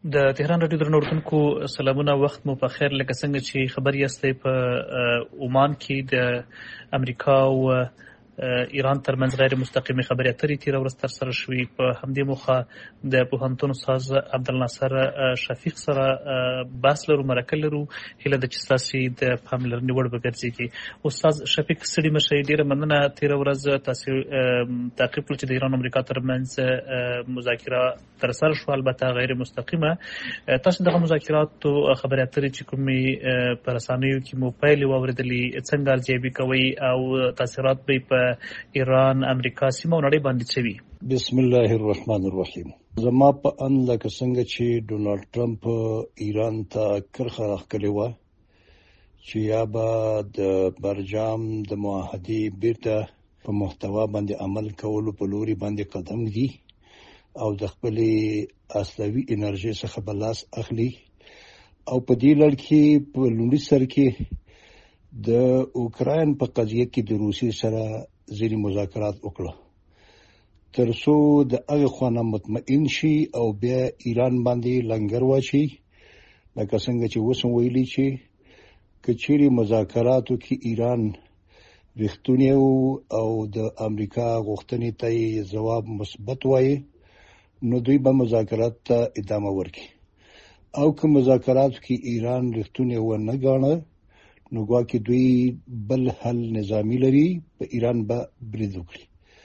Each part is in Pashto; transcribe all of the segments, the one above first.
د تهران راډیو درنو اورېدونکو سلامونه، وخت مو په خیر. لکه څنګه چې خبر یاستئ، په عمان کې د امریکا او ایران ترمنځ غیر مستقیمې خبرې اترې تېره ورځ ترسره شوې. په همدې موخه د پوهنتون استاد عبدالناصر شفیق سره بحث لرو، مرکه لرو. هیله ده چې ستاسې د پاملرنې وړ به ګرځېږي. استاد شفیق، ستړي مه شئ، ډېره مننه. تېره ورځ تاسې تعقیب کړل چې د ایران او امریکا ترمنځ مذاکره ترسره شوه، البته غیر مستقیمه. تاسو دغه مذاکراتو خبرې اترې چې کومې په رسنیو کې مو پیلې واورېدلې، څنګه ارزیابي کوئ او تاثیرات به په ایران، امریکا، سیمه او نړۍ باندې څه وي؟ بسم الله الرحمن الرحیم. زما په ان لکه څنګه چې ډونالډ ټرمپ ایران ته کرخه راښکلې وه چې یا به د برجام د معاهدې بیرته په محتوا باندې عمل کولو په لوري باندې قدم ږدي او د خپلې اصلي انرژي څخه به لاس اخلي، او په دې لړ کې په لومړي سر کې د اوکراین په قضیه کې د روسیې سره ځینې مذاکرات وکړه تر څو د هغې خوا نه مطمئن شي او بیا ایران باندې لنګر واچي. لکه څنګه چې اوس هم ویلي چې که چیرې مذاکراتو کې ایران رښتونی او د امریکا غوښتنې ته یې ځواب مثبت وایي، نو دوی به مذاکرات ته ادامه ورکړي، او که مذاکراتو کې ایران رښتونی ونه ګاڼه نو ګواکې دوی بل حل نظامی لري، په ایران به برید وکړي.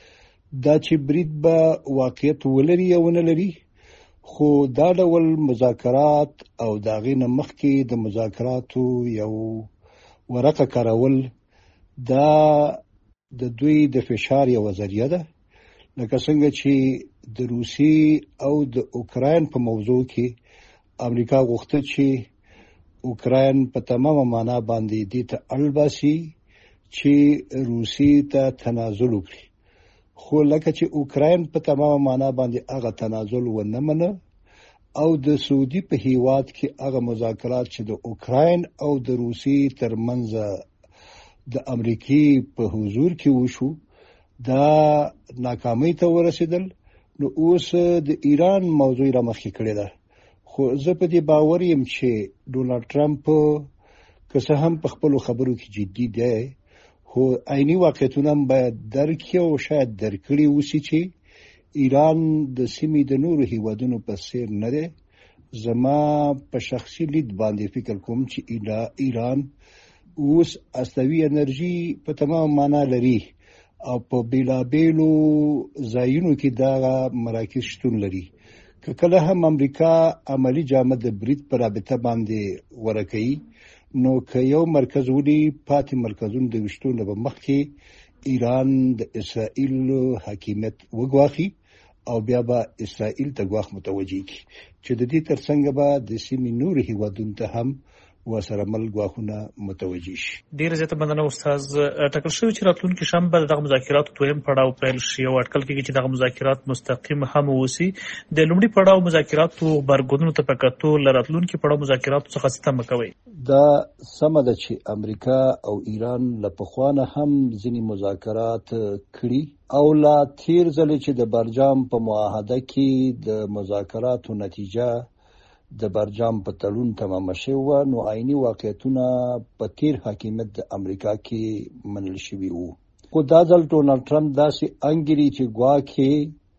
دا چې برید به واقعیت ولري یا ونه لري، خو دا ډول مذاکرات او د هغې نه مخکې د مذاکراتو یو ورقه کارول دا د دوی د فشار یوه ذریعه ده. لکه څنګه چې د روسي او د اوکراین په موضوع کې امریکا غوښته چې اوکراین په تمامه معنا باندې دې ته اړ باسي چې روسي ته تنازل وکړي، خو لکه چې اوکراین په تمامه معنا باندې هغه تنازل ونه منه او د سعودي په هیواد کې هغه مذاکرات چې د اوکراین او د روسي ترمنځ د امریکای په حضور کې وشو دا ناکامۍ ته ورسېدل. نو اوس د ایران موضوع را مخکې کړې ده، خو زه په دې باور یم چې ډونالډ ټرمپ که څه هم په خپلو خبرو کې جدي دی، خو عیني واقعیتونه باید درک کړي او شاید درک کړي اوسي چې ایران د سیمې د نورو هیوادونو په څیر نه دی. زما په شخصي لید باندې فکر کوم چې ایران اوس اصلي انرژي په تمام معنا لري او په بیلابیلو ځایونو کې دا مراکز شتون لري. که کله هم امریکا عملی جامه د برید پر رابطه باندې ورکوي، نو که یو مرکز ولي پاتې مرکزونو د وشتونه به مخکې ایران د اسرائیل حاکمیت وګواخي او بیا به اسرائیل ته ګواښ متوجه کړي چې د دې ترڅنګ به د سیمې نور هیوادونو ته هم ورسره مل ګواښونه متوجه شي. ډېره زیاته مننه استاد. ټاکل شوي چې راتلونکي شنبه د دغه مذاکراتو دویم پړاو پیل شي او اټکل کېږي چې دغه مذاکرات مستقیم هم واوسي. د لومړي پړاو مذاکراتو غبرګونونو ته په کتو له راتلونکي پړاو مذاکراتو څخه څه تمه کوئ؟ دا سمه ده چې امریکا او ایران له پخوا نه هم ځینې مذاکرات کړي او لا تیر ځلې چې د برجام په معاهده کې د مذاکراتو نتیجه د برجام په تړون تمامه شوې وه، نو عیني واقعیتونه په تیر حاکمیت د امریکا کې منل شوي وو. خو دا ځل ډونالډ ټرمپ داسې انګیري چې ګواکې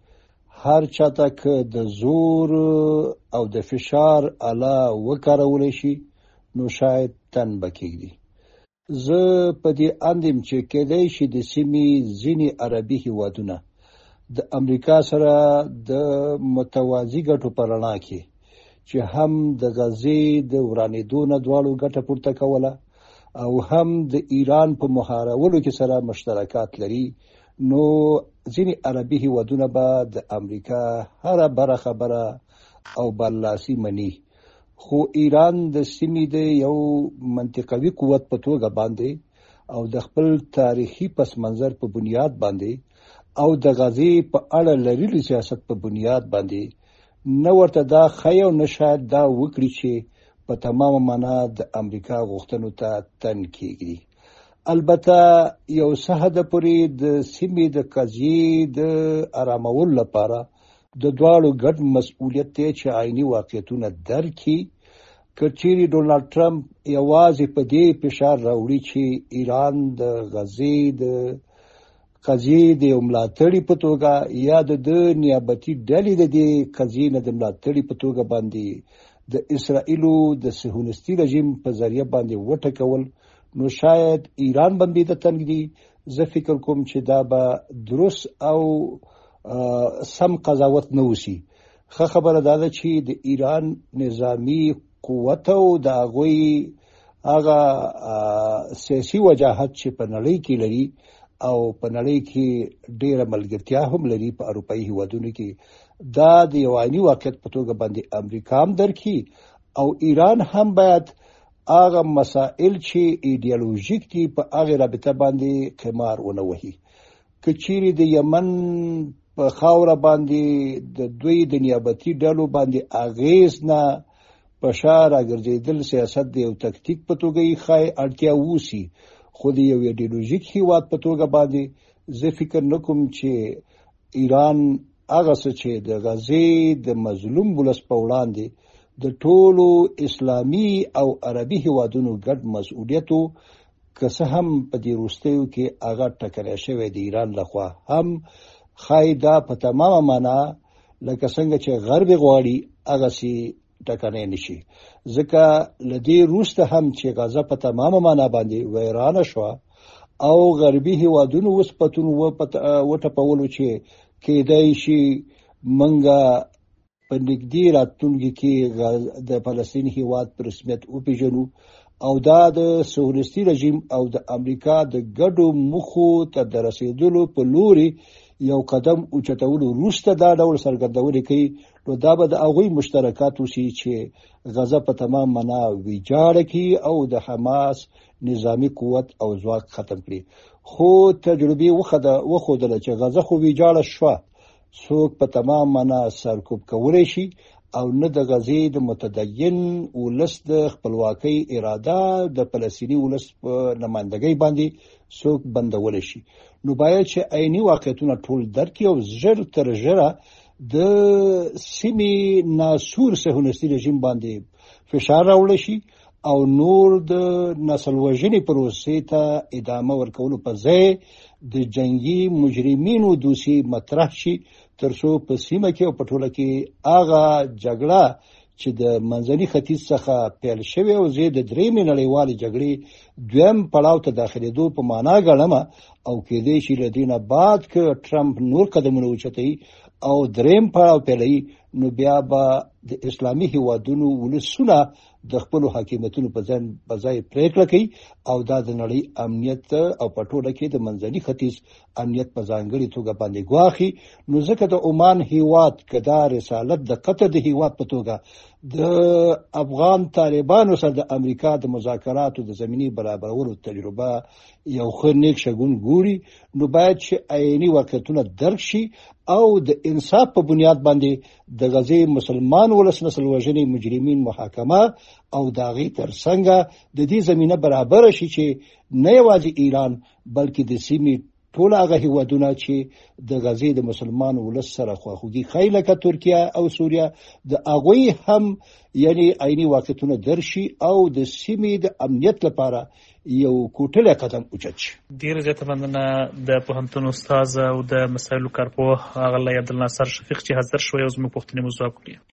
هر چاته که د زور او د فشار آله وکارولی شي نو شاید تن به کېږدي. زه په دې اند یم چې کېدای شي د سیمې ځینې عربي هیوادونه د امریکا سره د متوازي ګټو په رڼا کې چې هم د غزې د ورانېدو نه دواړو ګټه پورته کوله او هم د ایران په مهارولو کې سره مشترکات لري، نو ځینې عربي هیوادونه به د امریکا هره بره خبره او برلاسي مني. خو ایران د سیمې د یو منطقوي قوت په توګه باندې او د خپل تاریخي پس منظر په بنیاد باندې او د غزې په اړه لرلي سیاست په بنیاد باندې نه ورته دا ښایي او نه شاید دا وکړي چې په تمامه معنا د امریکا غوښتنو ته تن کېږدي. البته یو څه حده پورې د سیمې د قضیې د آرامولو لپاره د دواړو ګډ مسؤلیت دی چې عیني واقعیتونه درک کړي. که چیرې ډونالډ ټرمپ یوازې په دې فشار راوړي چې ایران د غزې د قضیې د یو ملاتړي په توګه یا د نیابتي ډلې د دې قضیې نه د ملاتړي په توګه باندې د اسرائیلو د صهیونیستي رژیم په ذریعه باندې وټکول، نو شاید ایران باندې د تنګي. زه فکر کوم چې دا به درست او سم قضاوت نه وسی. ښه خبره ده چې د ایران نظامی قوت او د هغوی هغه سیاسي وجاهت چې په نړۍ کې لري او په نړۍ کې ډیره ملګرتیا هم لري په اروپایي هیوادونو کې، دا د یو عیني واقعیت په توګه باندې امریکا هم درکړي او ایران هم باید هغه مسائل چې ایډیالوژیک دي په هغه رابطه باندې قمار ونه وهي. که چیرې د یمن په خاوره باندې د دوی د نیابتي ډلو باندې اغیز نه فشار راګرځېدل سیاست د یو تکتیک په توګه یې ښایي اړتیا ووسي، خو د یو ایډیالوژیک هیواد په توګه باندې زه فکر نه کوم چې ایران هغه څه چې د غزې د مظلوم ولس په وړاندې د ټولو اسلامي او عربي هیوادونو ګډ مسؤلیتو که څه هم په دې وروستیو کې هغه ټکری شوی د ایران لخوا هم ښایي دا په تمامه معنا لکه څنګه چې غرب غواړي هغسې ټکنی نشي، ځکه له دې وروسته هم چې غزه په تمامه معنا باندې ویرانه شوه او غربي هیوادونو اوس پتون وټپولو چې کېدای شي منګه په نږدې راتلونکي کې د فلسطین هیواد په رسمیت وپېژنو او دا د صهیونیستي رژیم او د امریکا د ګډو موخو ته د رسېدلو په لوري یو قدم اوچتولو وروسته دا ډول څرګندونې کوي، نو دا به د هغوی مشترکات وشي چې غزه په تمام معنا ویجاړه کړي او د حماس نظامی قوت او ځواک ختم کړي. خو تجربې وښودله چې غزه خو ویجاړه شوه، څوک په تمام معنا سرکوب کولی شي او نه د غزې د متدین ولس د خپلواکۍ اراده د فلسطیني ولس په نمایندګۍ باندې څوک بندولی شي. نو باید چې عیني واقعیتونه ټول درک کړي او ژر تر ژره د سیمې ناسور صهیونیستي رژیم باندې فشار راوړی شي او نور د نسل وژنې پروسې ته ادامه ورکولو په ځای د جنگي مجرمینو دوسیې مطرح شي، ترڅو په سیمه کې او په ټوله کې هغه جګړه چې د منځني ختیځ څخه پیل شوې او زه د درېیمې نړیوالې جګړې دویم پړاو ته داخلېدو په معنا ګڼمه او کېدای شي له دې نه بعد که ټرمپ نور قدمونه اوچتوي او درېیم پړاو پیلوي، نو بیا به د اسلامي هیوادونو ولسونه د خپلو حاکمیتونو په ځای پرېکړه کوي او دا د نړۍ امنیت او په ټوله کې د منځني ختیځ امنیت په ځانګړې توګه باندې ګواښي. نو ځکه د عمان هیواد که دا رسالت د قطر د هیواد په توګه د افغان طالبانو سره د امریکا د مذاکراتو د زمینې برابرولو تجربه یو ښه نیک شګون ګوري، نو باید چې عیني واقعیتونه درک شي او د انصاف په بنیاد باندې د غزې مسلمان ولس نسل وژنې مجرمین محاکمه او د هغې ترڅنګ د دې زمینه برابره شي چې نه یوازې ایران بلکې د سیمې ټول هغه هیوادونه چې د غزې د مسلمان ولس سره خواخوږي ښایي لکه ترکیه او سوریه د هغوی هم یعنی عیني واقعیتونه درشي او د سیمې د امنیت لپاره یو کوټلی قدم اوچت شي. ډېره زیاته مننه د پوهنتون استاد او د مسایلو کارپوه اغلی عبدالناصر شفیق چې حاضر شوی او زموږ پوښتنې مو ځواب کړي.